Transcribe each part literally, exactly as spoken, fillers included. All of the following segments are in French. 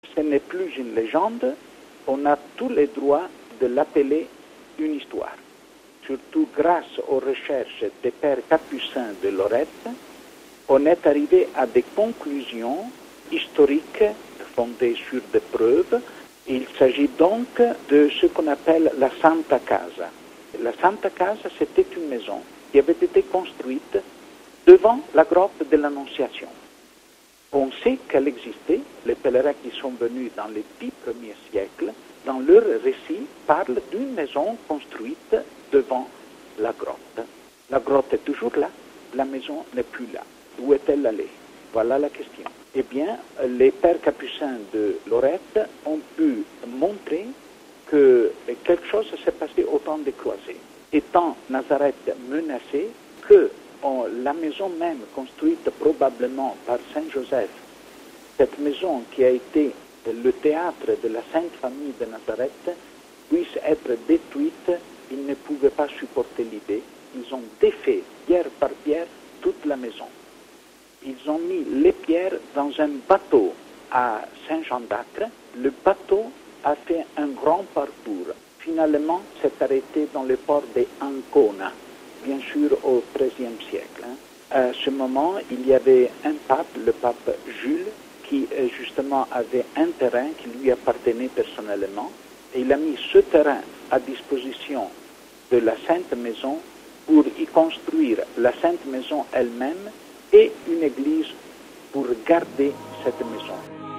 Ce n'est plus une légende, on a tous les droits de l'appeler une histoire. Surtout grâce aux recherches des pères capucins de Lorette, on est arrivé à des conclusions historiques fondées sur des preuves. Il s'agit donc de ce qu'on appelle la Santa Casa. La Santa Casa, c'était une maison qui avait été construite devant la grotte de l'Annonciation. On sait qu'elle existait. Les pèlerins qui sont venus dans les dix premiers siècles, dans leur récit, parlent d'une maison construite devant la grotte. La grotte est toujours là, la maison n'est plus là. Où est-elle allée? Voilà la question. Eh bien, les pères capucins de Lorette ont pu montrer que quelque chose s'est passé au temps des croisés. Étant Nazareth menacée, que on, la maison même construite probablement par Saint Joseph, cette maison qui a été le théâtre de la Sainte Famille de Nazareth, puisse être détruite, ils ne pouvaient pas supporter l'idée. Ils ont défait pierre par pierre toute la maison. Ils ont mis les pierres dans un bateau à Saint-Jean d'Acre. Le bateau a fait un grand parcours. Finalement, s'est arrêté dans le port d'Ancona, bien sûr au treizième siècle. À ce moment, il y avait un pape, le pape Jules, qui justement avait un terrain qui lui appartenait personnellement. Et il a mis ce terrain à disposition de la Sainte Maison pour y construire la Sainte Maison elle-même et une église pour garder cette maison.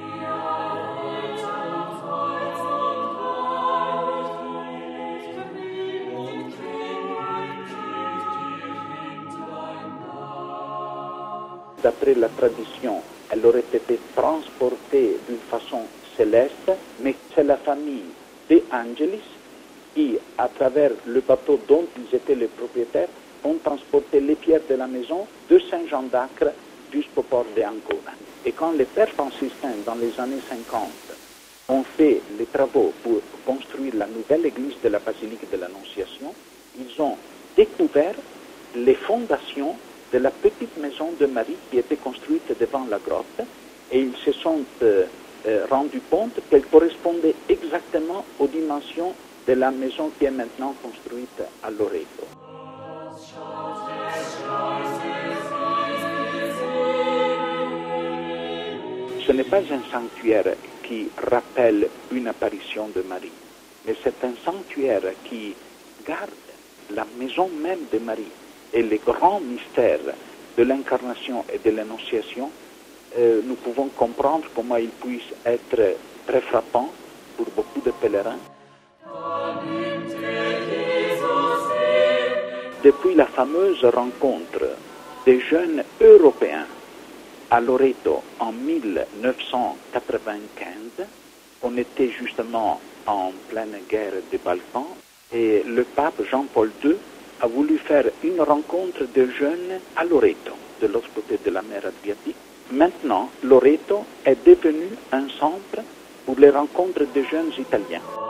D'après la tradition, elle aurait été transportée d'une façon céleste, mais c'est la famille de Angelis qui, à travers le bateau dont ils étaient les propriétaires, ont transporté les pierres de la maison de Saint-Jean d'Acre jusqu'au port d'Ancona. Et quand les pères franciscains, dans les années cinquante, ont fait les travaux pour construire la nouvelle église de la basilique de l'Annonciation, ils ont découvert les fondations de la petite maison de Marie qui était construite devant la grotte, et ils se sont euh, euh, rendus compte qu'elle correspondait exactement aux dimensions de la maison qui est maintenant construite à Loreto. Ce n'est pas un sanctuaire qui rappelle une apparition de Marie, mais c'est un sanctuaire qui garde la maison même de Marie et les grands mystères de l'incarnation et de l'annonciation. Euh, nous pouvons comprendre comment ils puissent être très frappants pour beaucoup de pèlerins. Depuis la fameuse rencontre des jeunes européens à Loreto en mille neuf cent quatre-vingt-quinze, on était justement en pleine guerre des Balkans et le pape Jean-Paul deux a voulu faire une rencontre de jeunes à Loreto, de l'autre côté de la mer Adriatique. Maintenant, Loreto est devenu un centre pour les rencontres de jeunes Italiens.